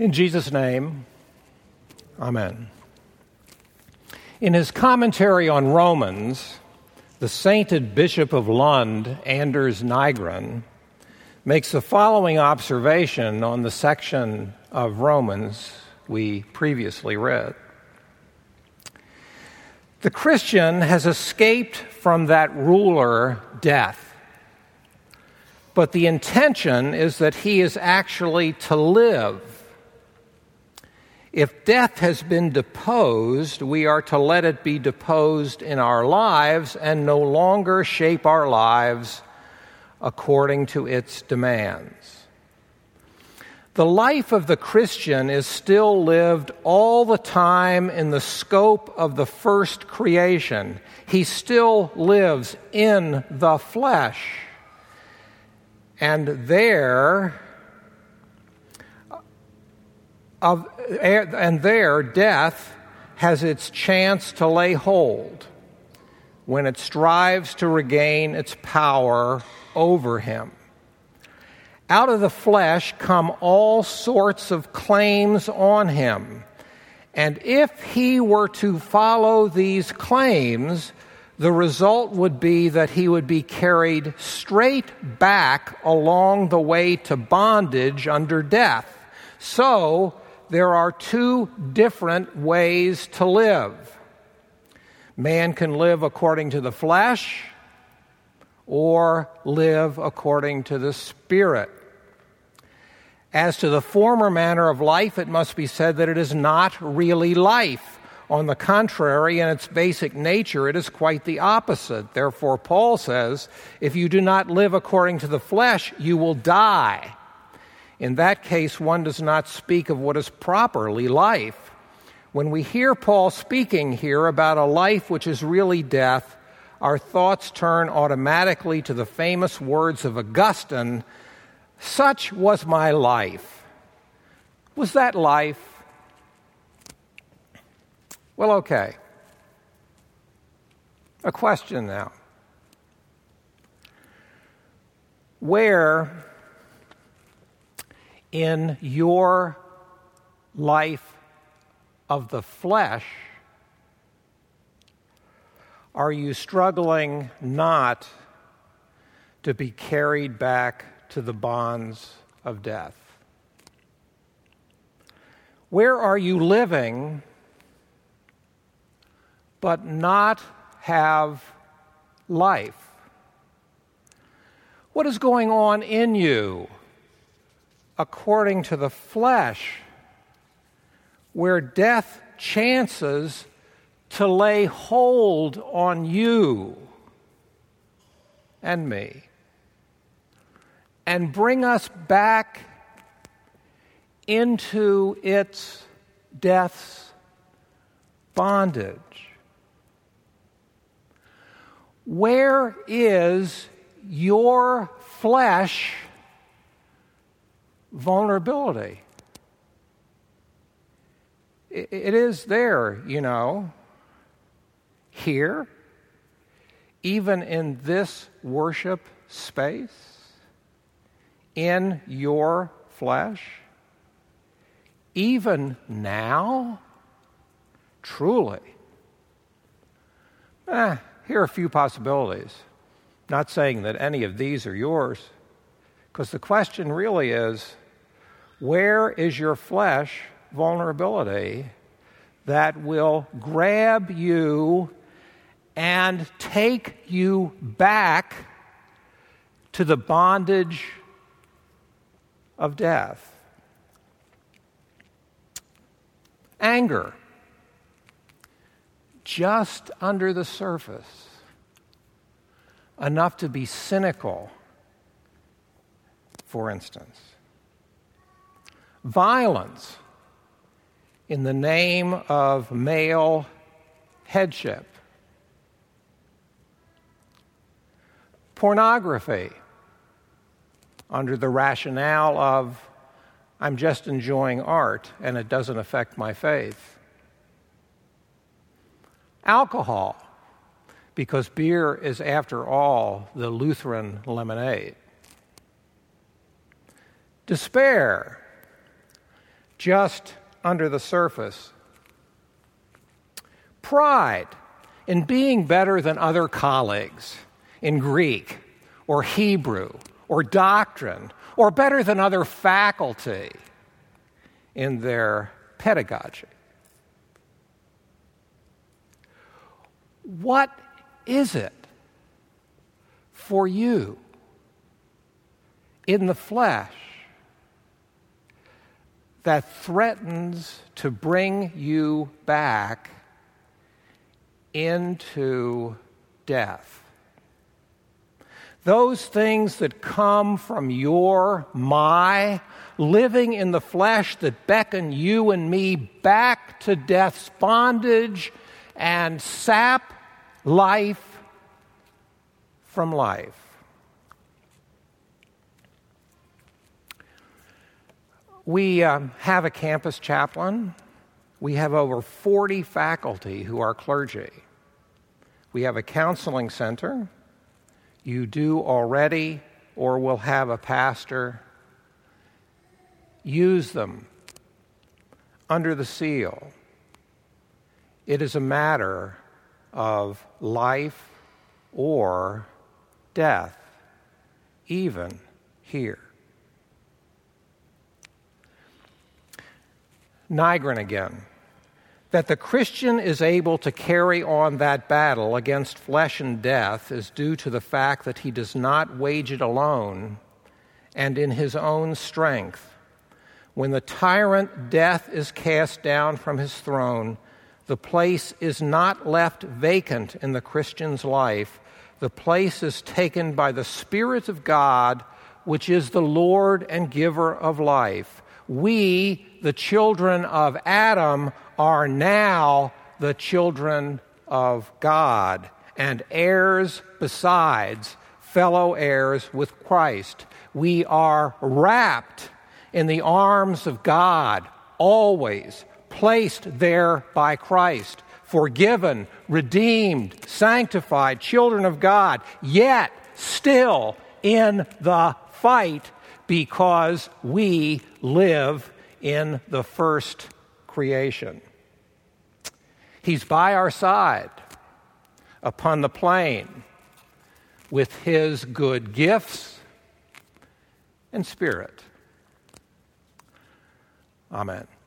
In Jesus' name, amen. In his commentary on Romans, the sainted Bishop of Lund, Anders Nygren, makes the following observation on the section of Romans we previously read. The Christian has escaped from that ruler, death, but the intention is that he is actually to live. If death has been deposed, we are to let it be deposed in our lives and no longer shape our lives according to its demands. The life of the Christian is still lived all the time in the scope of the first creation. He still lives in the flesh. And there death has its chance to lay hold when it strives to regain its power over him. Out of the flesh come all sorts of claims on him. And if he were to follow these claims, the result would be that he would be carried straight back along the way to bondage under death. So, there are two different ways to live. Man can live according to the flesh or live according to the Spirit. As to the former manner of life, it must be said that it is not really life. On the contrary, in its basic nature, it is quite the opposite. Therefore, Paul says, if you do not live according to the flesh, you will die. In that case, one does not speak of what is properly life. When we hear Paul speaking here about a life which is really death, our thoughts turn automatically to the famous words of Augustine, "Such was my life." Was that life? Well, okay. A question now. Where in your life of the flesh are you struggling not to be carried back to the bonds of death? Where are you living but not have life? What is going on in you according to the flesh, where death chances to lay hold on you and me and bring us back into its death's bondage? Where is your flesh vulnerability? It is there, here, even in this worship space, in your flesh, even now, truly. Here are a few possibilities. Not saying that any of these are yours, because the question really is, where is your flesh vulnerability that will grab you and take you back to the bondage of death? Anger, just under the surface, enough to be cynical, for instance. Violence in the name of male headship. Pornography under the rationale of, I'm just enjoying art and it doesn't affect my faith. Alcohol, because beer is, after all, the Lutheran lemonade. Despair, just under the surface. Pride in being better than other colleagues in Greek or Hebrew or doctrine, or better than other faculty in their pedagogy. What is it for you in the flesh that threatens to bring you back into death? Those things that come from my living in the flesh that beckon you and me back to death's bondage and sap life from life. We have a campus chaplain. We have over 40 faculty who are clergy. We have a counseling center. You do already or will have a pastor. Use them under the seal. It is a matter of life or death, even here. Nygren again. That the Christian is able to carry on that battle against flesh and death is due to the fact that he does not wage it alone and in his own strength. When the tyrant death is cast down from his throne, the place is not left vacant in the Christian's life. The place is taken by the Spirit of God, which is the Lord and giver of life. We, the children of Adam, are now the children of God, and heirs besides, fellow heirs with Christ. We are wrapped in the arms of God, always placed there by Christ, forgiven, redeemed, sanctified, children of God, yet still in the fight because we live in the first creation. He's by our side upon the plain with his good gifts and Spirit. Amen.